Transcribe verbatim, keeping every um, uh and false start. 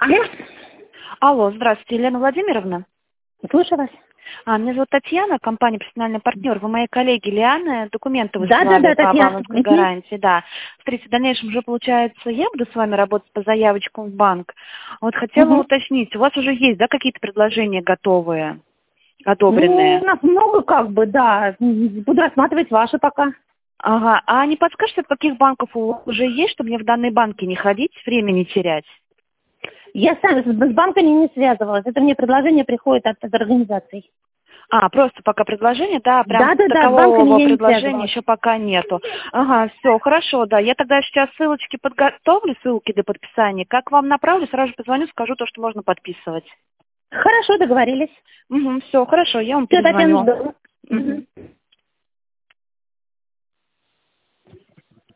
Алло. Алло, здравствуйте, Елена Владимировна. Слушаю вас. А, меня зовут Татьяна, компания «Профессиональный партнер». Вы моей коллеге Лианы документы Да, высылали да, да, по Татьяна. банковской Мгм. гарантии, да. Смотрите, в дальнейшем уже, получается, я буду с вами работать по заявочкам в банк. Вот хотела Мгм. уточнить, у вас уже есть, да, какие-то предложения готовые, Ну, одобренные? у нас много как бы, да. Буду рассматривать ваши пока. Ага, а не подскажете, от каких банков у вас уже есть, чтобы мне в данные банки не ходить, время не терять? Я сам с с банками не связывалась. Это мне предложение приходит от, от организаций. А, просто пока предложение, да, прям Да, да, да, с банками такового я не предложения связывалась. еще пока нету. Ага, все, хорошо, да. Я тогда сейчас ссылочки подготовлю, ссылки для подписания. Как вам направлю, сразу же позвоню, скажу то, что можно подписывать. Хорошо, договорились. Угу, все, хорошо, я вам Все, Татьяна, перезвоню. жду. Мгм. Мгм.